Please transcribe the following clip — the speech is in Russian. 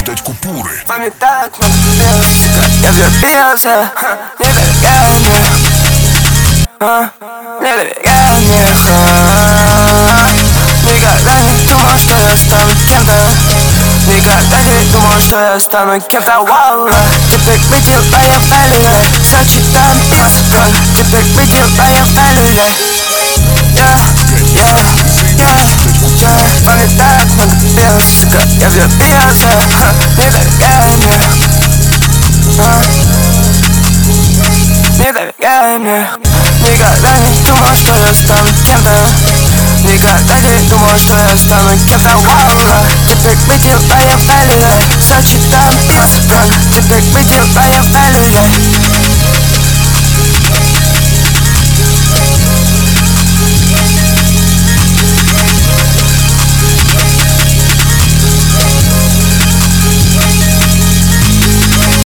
кидать купюры. Маме так много пел, я влюбился. Не доверяй мне, не доверяй мне. Никогда не думал, что я стану кем-то. Никогда не думал, что я стану кем-то. Вау, теперь видела я в Элле. Сочи там писка, теперь видела я в Элле. Маме так много пел, сука, я влюбился. Не доверяй мне, не доверяй мне. Никогда не думал, что я стану кем-то. Никогда не думал, что я стану кем-то. Вау, теперь видела я в Элле. Сочи там писка, теперь видела я в Элле.